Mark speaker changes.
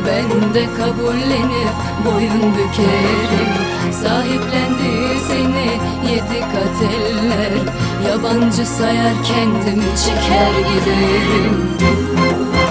Speaker 1: Ben de kabullenip boyun bükerim. Sahiplendi seni 7 kat eller, yabancı sayar kendimi çeker giderim.